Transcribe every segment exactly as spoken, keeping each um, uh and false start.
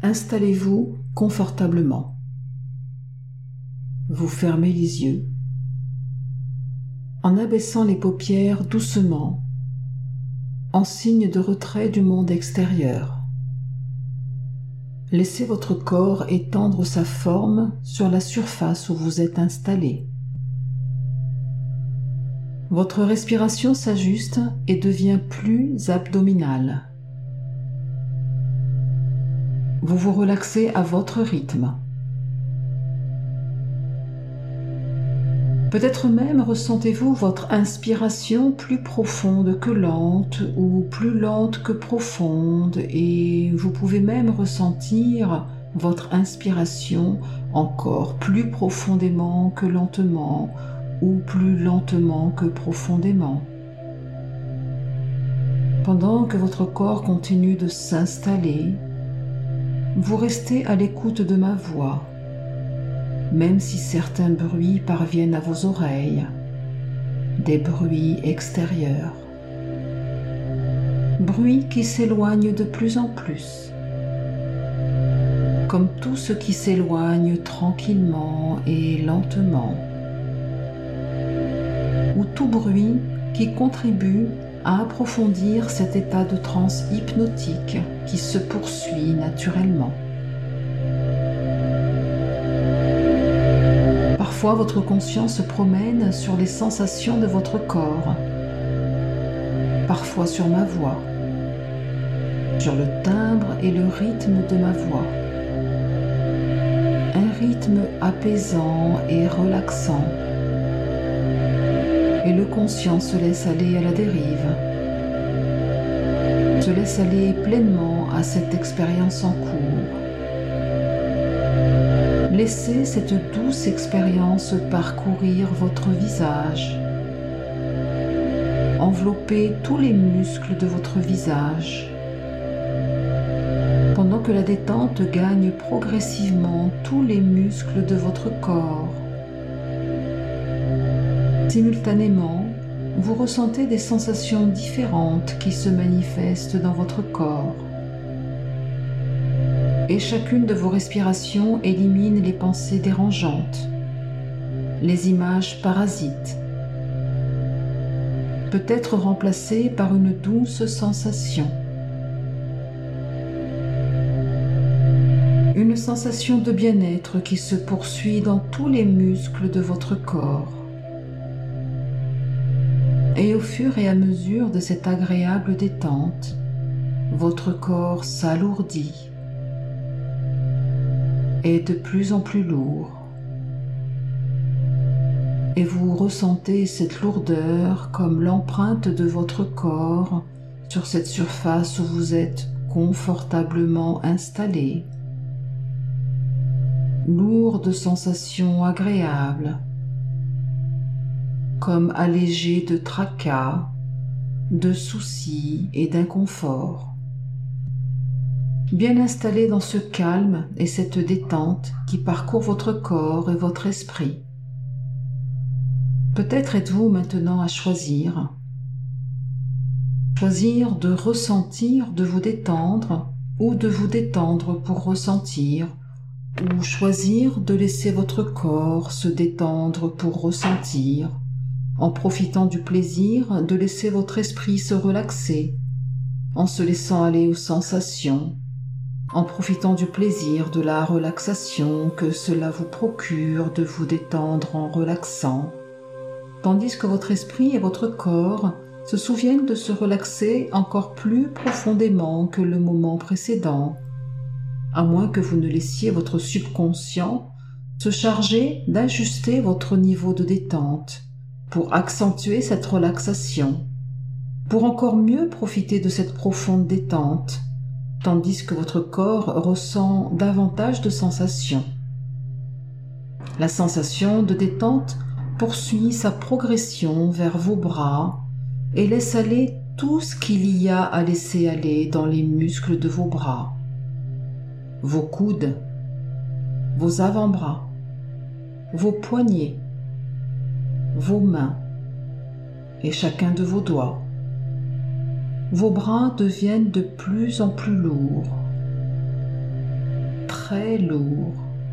Installez-vous confortablement. Vous fermez les yeux. En abaissant les paupières doucement, en signe de retrait du monde extérieur. Laissez votre corps étendre sa forme sur la surface où vous êtes installé. Votre respiration s'ajuste et devient plus abdominale. Vous vous relaxez à votre rythme. Peut-être même ressentez-vous votre inspiration plus profonde que lente ou plus lente que profonde, et vous pouvez même ressentir votre inspiration encore plus profondément que lentement ou plus lentement que profondément. Pendant que votre corps continue de s'installer, vous restez à l'écoute de ma voix, même si certains bruits parviennent à vos oreilles, des bruits extérieurs, bruits qui s'éloignent de plus en plus, comme tout ce qui s'éloigne tranquillement et lentement, ou tout bruit qui contribue à approfondir cet état de transe hypnotique qui se poursuit naturellement. Parfois, votre conscience se promène sur les sensations de votre corps, parfois sur ma voix, sur le timbre et le rythme de ma voix. Un rythme apaisant et relaxant. Et le conscient se laisse aller à la dérive, se laisse aller pleinement à cette expérience en cours. Laissez cette douce expérience parcourir votre visage, envelopper tous les muscles de votre visage, pendant que la détente gagne progressivement tous les muscles de votre corps. Simultanément, vous ressentez des sensations différentes qui se manifestent dans votre corps. Et chacune de vos respirations élimine les pensées dérangeantes, les images parasites, peut être remplacées par une douce sensation. Une sensation de bien-être qui se poursuit dans tous les muscles de votre corps. Et au fur et à mesure de cette agréable détente, votre corps s'alourdit, est de plus en plus lourd, et vous ressentez cette lourdeur comme l'empreinte de votre corps sur cette surface où vous êtes confortablement installé. Lourde sensation agréable, comme allégé de tracas, de soucis et d'inconfort. Bien installé dans ce calme et cette détente qui parcourt votre corps et votre esprit. Peut-être êtes-vous maintenant à choisir. Choisir de ressentir, de vous détendre, ou de vous détendre pour ressentir, ou choisir de laisser votre corps se détendre pour ressentir, en profitant du plaisir de laisser votre esprit se relaxer, en se laissant aller aux sensations, en profitant du plaisir de la relaxation que cela vous procure de vous détendre en relaxant, tandis que votre esprit et votre corps se souviennent de se relaxer encore plus profondément que le moment précédent, à moins que vous ne laissiez votre subconscient se charger d'ajuster votre niveau de détente pour accentuer cette relaxation, pour encore mieux profiter de cette profonde détente, tandis que votre corps ressent davantage de sensations. La sensation de détente poursuit sa progression vers vos bras et laisse aller tout ce qu'il y a à laisser aller dans les muscles de vos bras, vos coudes, vos avant-bras, vos poignets, vos mains et chacun de vos doigts. Vos bras deviennent de plus en plus lourds. très lourd.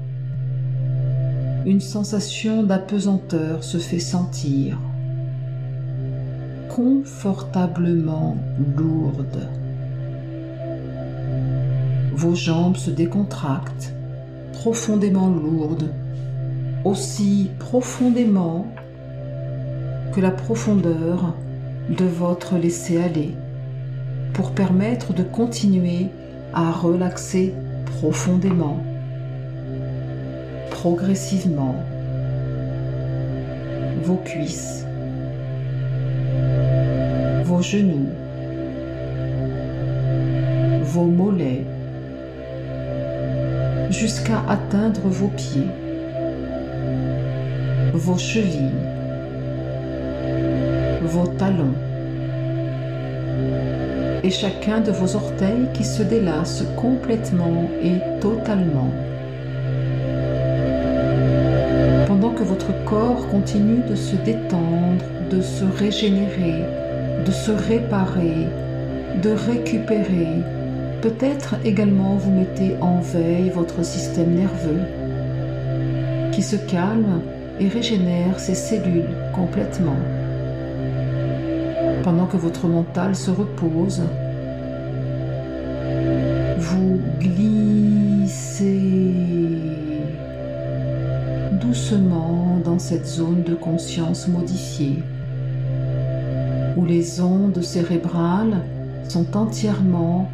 Une sensation d'apesanteur se fait sentir, confortablement lourde. Vos jambes se décontractent, profondément lourdes, aussi profondément que la profondeur de votre laisser-aller, pour permettre de continuer à relaxer profondément, progressivement, vos cuisses, vos genoux, vos mollets, jusqu'à atteindre vos pieds, vos chevilles, vos talons, et chacun de vos orteils qui se délasse complètement et totalement. Pendant que votre corps continue de se détendre, de se régénérer, de se réparer, de récupérer, peut-être également vous mettez en veille votre système nerveux qui se calme et régénère ses cellules complètement. Pendant que votre mental se repose, vous glissez doucement dans cette zone de conscience modifiée, où les ondes cérébrales sont entièrement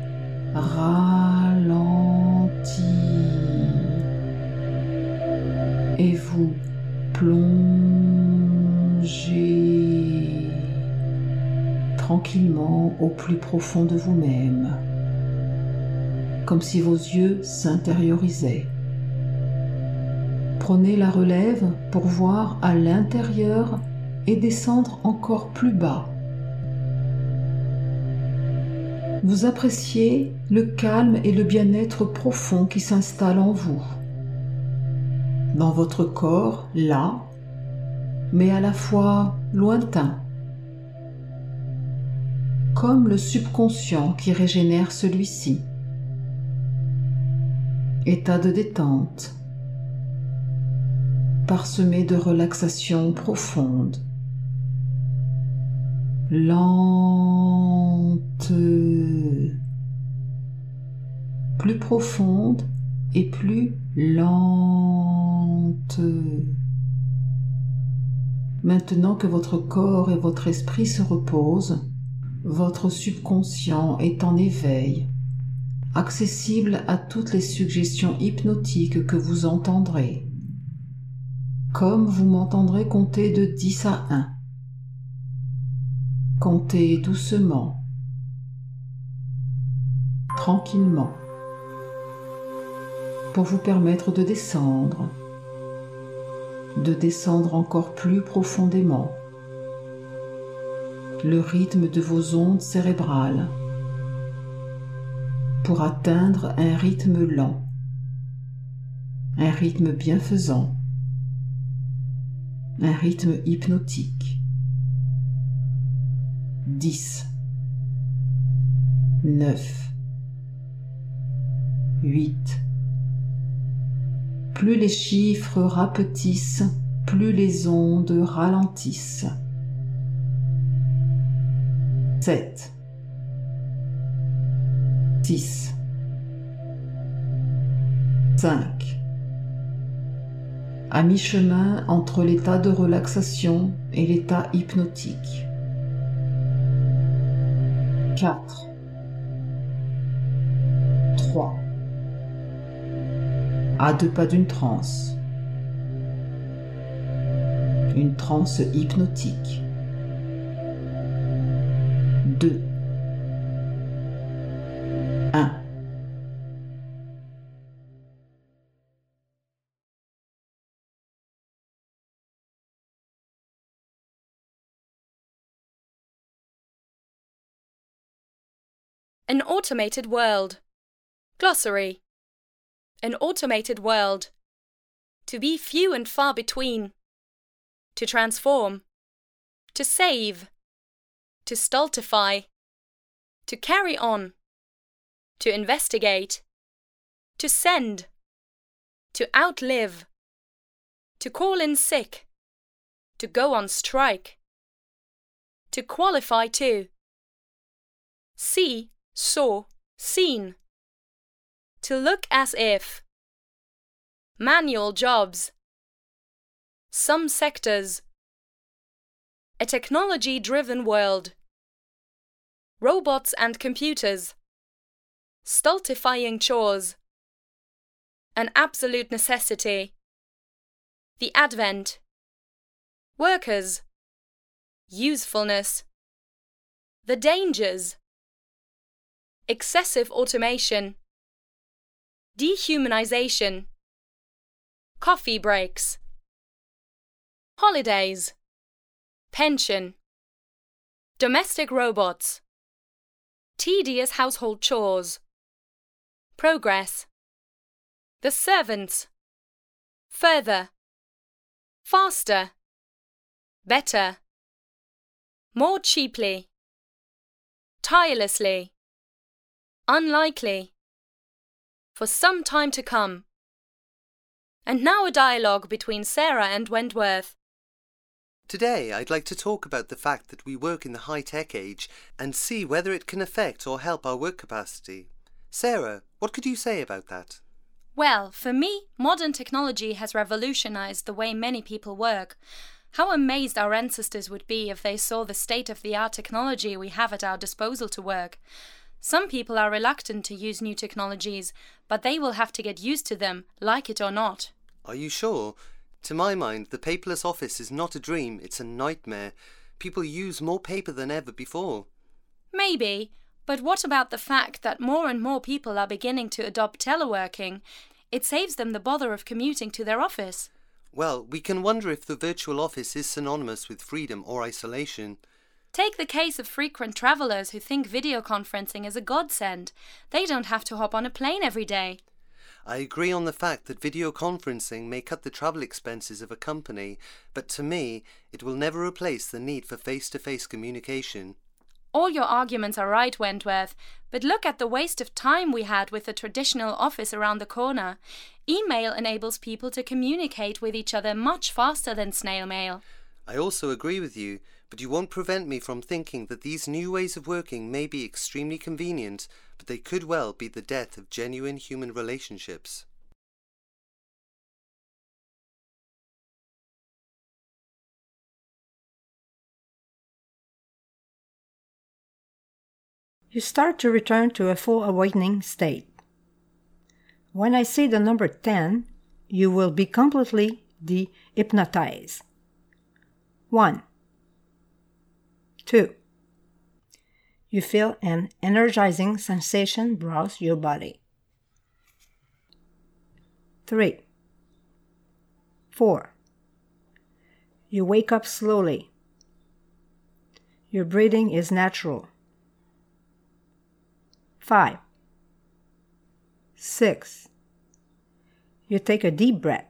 ralenties et vous plongez tranquillement au plus profond de vous-même, comme si vos yeux s'intériorisaient. Prenez la relève pour voir à l'intérieur et descendre encore plus bas. Vous appréciez le calme et le bien-être profond qui s'installe en vous, dans votre corps, là, mais à la fois lointain, comme le subconscient qui régénère celui-ci. État de détente, parsemé de relaxation profonde, lente, plus profonde et plus lente. Maintenant que votre corps et votre esprit se reposent, votre subconscient est en éveil, accessible à toutes les suggestions hypnotiques que vous entendrez, comme vous m'entendrez compter de dix à un. Comptez doucement, tranquillement, pour vous permettre de descendre, de descendre encore plus profondément, le rythme de vos ondes cérébrales, pour atteindre un rythme lent, un rythme bienfaisant, un rythme hypnotique. dix, neuf, huit. Plus les chiffres rapetissent, plus les ondes ralentissent. sept, six, cinq. À mi-chemin entre l'état de relaxation et l'état hypnotique. quatre, trois. À deux pas d'une transe. Une transe hypnotique. deux, un. An automated world. Glossary. An automated world. To be few and far between. To transform. To save. To stultify. To carry on. To investigate. To send. to outlive, to call in sick, to go on strike, to qualify to, see, saw, seen, to look as if, manual jobs, some sectors, a technology-driven world, robots and computers, stultifying chores, an absolute necessity, the advent, workers, usefulness, the dangers, excessive automation, dehumanization, coffee breaks, holidays, pension, domestic robots, tedious household chores, progress, the servants, further, faster, better, more cheaply, tirelessly, unlikely, for some time to come. And now a dialogue between Sarah and Wentworth. Today, I'd like to talk about the fact that we work in the high-tech age and see whether it can affect or help our work capacity. Sarah, what could you say about that? Well, for me, modern technology has revolutionized the way many people work. How amazed our ancestors would be if they saw the state-of-the-art technology we have at our disposal to work. Some people are reluctant to use new technologies, but they will have to get used to them, like it or not. Are you sure? To my mind, the paperless office is not a dream, it's a nightmare. People use more paper than ever before. Maybe, but what about the fact that more and more people are beginning to adopt teleworking? It saves them the bother of commuting to their office. Well, we can wonder if the virtual office is synonymous with freedom or isolation. Take the case of frequent travellers who think video conferencing is a godsend. They don't have to hop on a plane every day. I agree on the fact that video conferencing may cut the travel expenses of a company, but to me, it will never replace the need for face-to-face communication. All your arguments are right, Wentworth, but look at the waste of time we had with the traditional office around the corner. Email enables people to communicate with each other much faster than snail mail. I also agree with you, but you won't prevent me from thinking that these new ways of working may be extremely convenient, but they could well be the death of genuine human relationships. You start to return to a full awakening state. When I say the number ten, you will be completely de-hypnotized. One. Two. You feel an energizing sensation browse your body. Three. Four. You wake up slowly. Your breathing is natural. Five. Six. You take a deep breath.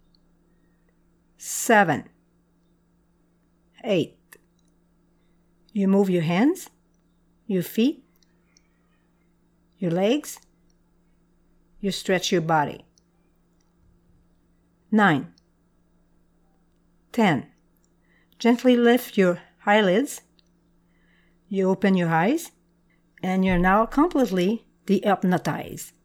Seven. Eight. You move your hands, your feet, your legs. You stretch your body. Nine. Ten. Gently lift your eyelids. You open your eyes, and you're now completely de-hypnotized.